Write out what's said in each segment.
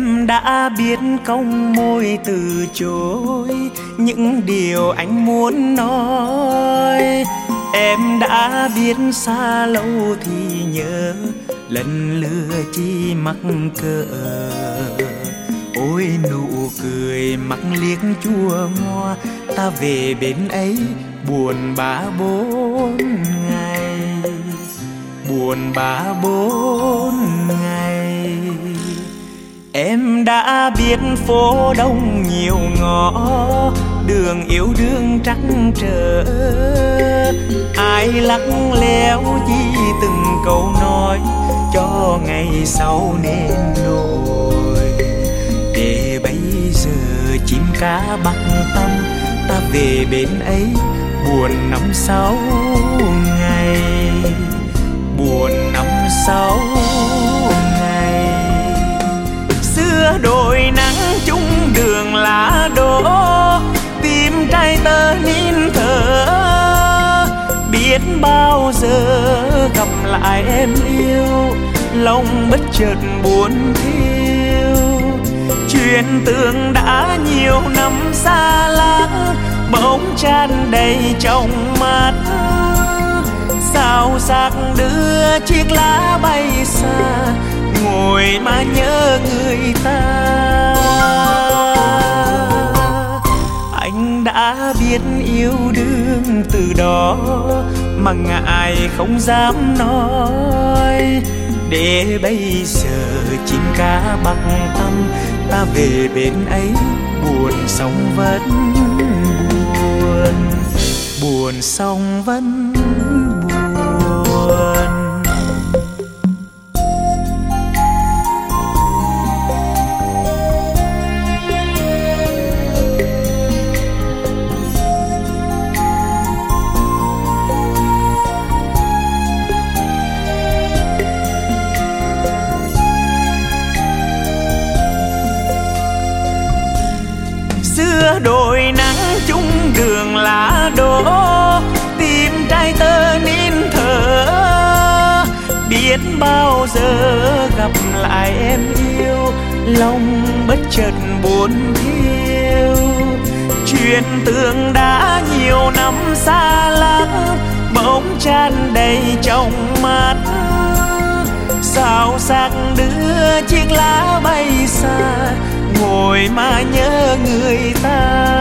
Em đã biết cong môi từ chối những điều anh muốn nói. Em đã biết xa lâu thì nhớ, lần lưa chi mắc cỡ. Ôi nụ cười mắc liếc chua ngoa, ta về bên ấy buồn bã 4 ngày. Buồn bã 4 ngày. Em đã biết phố đông nhiều ngõ, đường yêu đương trắc trở. Ai lắng léo chi từng câu nói, cho ngày sau nên nổi. Để bây giờ chim cá bắc tâm, ta về bên ấy buồn 5-6 ngày. Buồn 5-6 ngày. Xưa đồi nắng chung đường lá đổ, tim trai tơ nín thở. Biết bao giờ gặp lại em yêu, lòng bất chợt buồn thiêu. Chuyện tưởng đã nhiều năm xa lánh, bỗng tràn đầy trong mắt. Sao xác đưa chiếc lá bay xa, ngồi mà nhớ người ta. Anh đã biết yêu đương từ đó, mà ngại không dám nói. Để bây giờ chim cá bắc tâm, ta về bên ấy buồn sóng vẫn buồn. Buồn sóng vẫn buồn. Xưa đồi nắng chung đường lá đổ, tim trai tơ nín thở. Biết bao giờ gặp lại em yêu, lòng bất chợt buồn thiêu. Chuyện tưởng đã nhiều năm xa lánh, bỗng tràn đầy trong mắt. Sao xác đưa chiếc lá bay xa, ngồi mà nhớ người ta.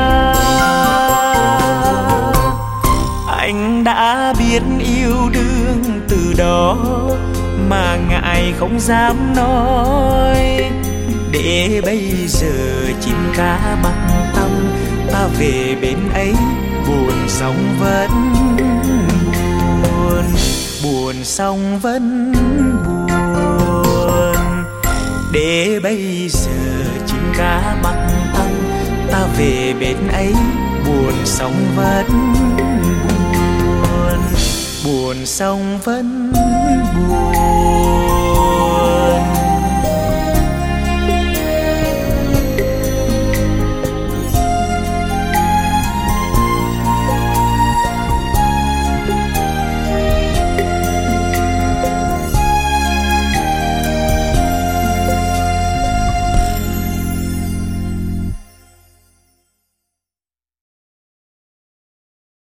Anh đã biết yêu đương từ đó, mà ngại không dám nói. Để bây giờ chim cá bắc tâm, ta về bên ấy buồn sóng vẫn buồn. Buồn sóng vẫn buồn. Để bây giờ chim cá bắc tâm, ta về bên ấy buồn sóng vẫn buồn. Buồn sóng vẫn buồn.